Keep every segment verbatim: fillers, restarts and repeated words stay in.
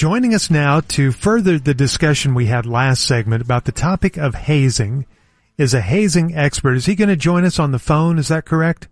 Joining us now to further the discussion we had last segment about the topic of hazing is a hazing expert. Is he going to join us on the phone? Is that correct?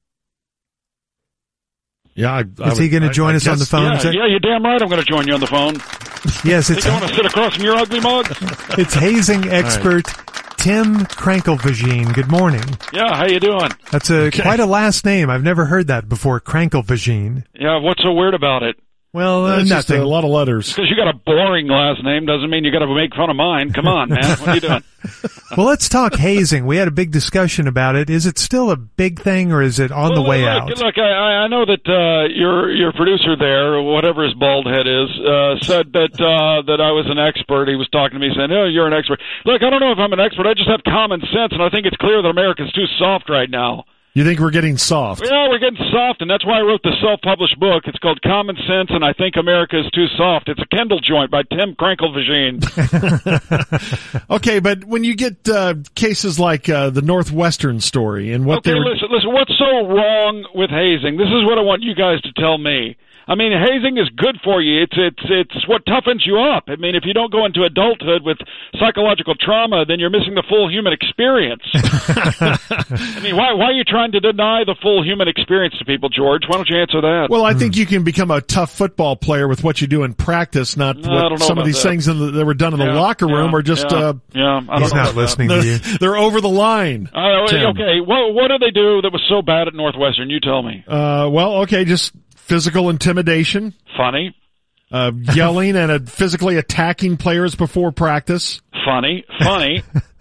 Yeah. I, I is would, he going to join I, I us guess, on the phone? Yeah, that... yeah, you're damn right I'm going to join you on the phone. Yes, it's... You want to sit across from your ugly mug? It's hazing expert Tim Krankelvagine. Good morning. Yeah, how you doing? That's a Okay. quite a last name. I've never heard that before, Krankelvagine. Yeah, what's so weird about it? Well, uh, It's just nothing. a lot of letters. Because you got a boring last name doesn't mean you got to make fun of mine. Come on, man. What are you doing? Well, let's talk hazing. We had a big discussion about it. Is it still a big thing, or is it on well, the way look, out? Look, I, I know that uh, your your producer there, whatever his bald head is, uh, said that uh, that I was an expert. He was talking to me saying, "Oh, you're an expert." Look, I don't know if I'm an expert. I just have common sense, and I think it's clear that America's too soft right now. You think we're getting soft? Yeah, we're getting soft, and that's why I wrote the self-published book. It's called Common Sense, and I Think America is Too Soft. It's a Kindle joint by Tim Krankelvagine. Okay, but when you get uh, cases like uh, the Northwestern story and what Okay, they were... listen, listen, what's so wrong with hazing? This is what I want you guys to tell me. I mean, hazing is good for you. It's it's it's what toughens you up. I mean, if you don't go into adulthood with psychological trauma, then you're missing the full human experience. I mean, why why are you trying to deny the full human experience to people, George? Why don't you answer that? Well, I think you can become a tough football player with what you do in practice, not No, I don't what know some of about these that. things in the, that were done in the Yeah, locker room yeah, are just... yeah, Uh, yeah, I don't He's know not about listening that. to you. they're, they're over the line. Uh, Tim. okay, what what did they do that was so bad at Northwestern? You tell me. Uh, well, okay, just physical intimidation, Funny, uh, yelling and uh, physically attacking players before practice, funny, funny.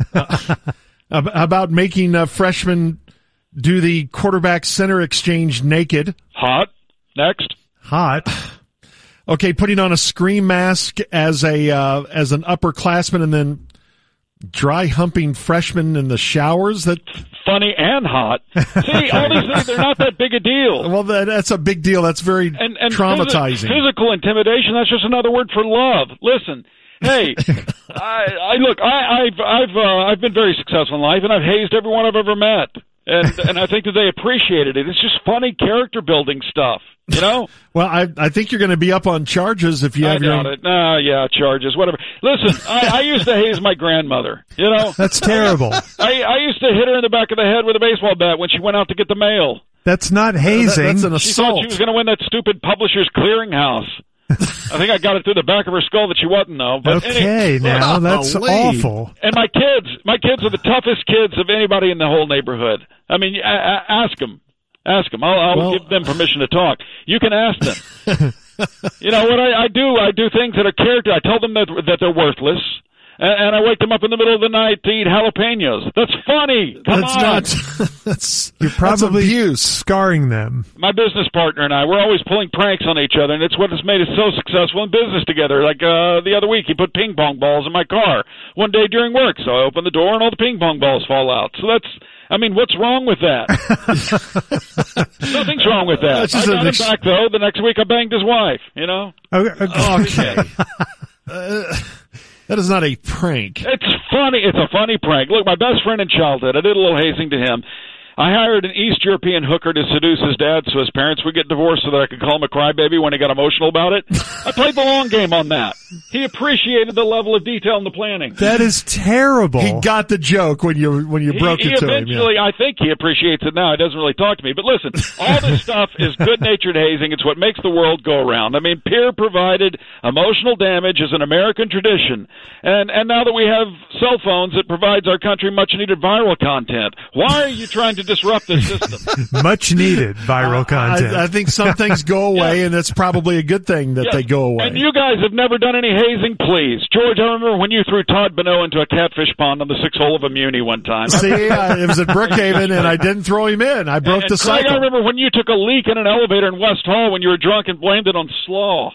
ab- about making uh, freshmen do the quarterback center exchange naked. Hot. Next. Hot. Okay, putting on a scream mask as a uh, as an upperclassman and then dry humping freshmen in the showers. That Funny and hot. See, all these things, they're not that big a deal. well, that, that's a big deal. That's very And, and traumatizing. phys- physical intimidation, that's just another word for love. Listen, hey, I, I look, I, I've, I've, uh, I've been very successful in life, and I've hazed everyone I've ever met. And, and I think that they appreciated it. It's just funny character building stuff, you know? Well, I I think you're going to be up on charges if you I have your doubt own. it. Nah, yeah, charges, whatever. Listen, I, I used to haze my grandmother, you know? That's terrible. I, I used to hit her in the back of the head with a baseball bat when she went out to get the mail. That's not hazing. That's an She thought she assault. was going to win that stupid Publishers Clearinghouse. I think I got it through the back of her skull that she wasn't, though. But Okay, anyway, now that's Golly. awful. and my kids, my kids are the toughest kids of anybody in the whole neighborhood. I mean, a- a- ask them, ask them. I'll, I'll Well- give them permission to talk. You can ask them. You know what I, I do? I do things that are character. I tell them that that they're worthless, and, and I wake them up in the middle of the night to eat jalapenos. That's funny. Come That's on. not. That's You're probably that's abuse. scarring them. My business partner and I, we're always pulling pranks on each other, and it's what has made us so successful in business together. Like uh, the other week, he put ping pong balls in my car one day during work, so I open the door and all the ping pong balls fall out. So that's, I mean, what's wrong with that? Nothing's wrong with that. That's just I got an him ex- back, though. The next week, I banged his wife, you know? Okay. Okay. uh, that is not a prank. It's funny. It's a funny prank. Look, my best friend in childhood, I did a little hazing to him. I hired an East European hooker to seduce his dad so his parents would get divorced so that I could call him a crybaby when he got emotional about it. I played the long game on that. He appreciated the level of detail in the planning. That is terrible. He got the joke when you when you He, broke he it to him. eventually, Yeah. I think he appreciates it now. He doesn't really talk to me. But listen, all this stuff is good-natured hazing. It's what makes the world go around. I mean, peer-provided emotional damage is an American tradition. And and now that we have cell phones, it provides our country much-needed viral content. Why are you trying to disrupt this system? Much needed viral content. I, I think some things go away, and it's probably a good thing that Yes. they go away. And you guys have never done any hazing, please. George, I remember when you threw Todd Bonneau into a catfish pond on the six hole of a Muni one time. See, uh, it was at Brookhaven, and I didn't throw him in. I broke and, the and Craig, I cycle. remember when you took a leak in an elevator in West Hall when you were drunk and blamed it on slaw.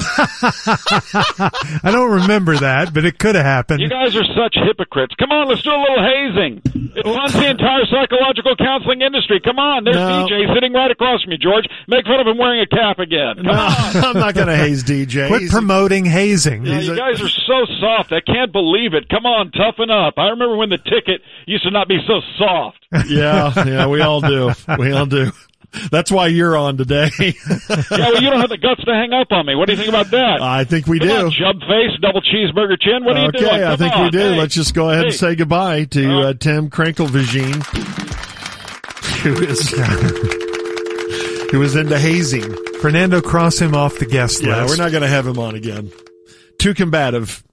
I don't remember that, but it could have happened. You guys are such hypocrites. Come on, let's do a little hazing. It funds the entire psychological counseling industry. Come on, there's No. D J sitting right across from you, George. Make fun of him wearing a cap again. Come No, on. I'm not going to haze D J. Quit He's- promoting hazing. Yeah, He's you a- guys are so soft. I can't believe it. Come on, toughen up. I remember when the ticket used to not be so soft. yeah, yeah, we all do. We all do. That's why you're on today. Yeah, well, you don't have the guts to hang up on me. What do you think about that? I think we Come do. on, jump face, double cheeseburger chin. What are you okay, doing? Come I think on. we do. Hey. Let's just go ahead Hey. and say goodbye to Uh, uh, Tim Krankelvagine, who is who is into hazing. Fernando, cross him off the guest Yeah, list. we're not going to have him on again. Too combative.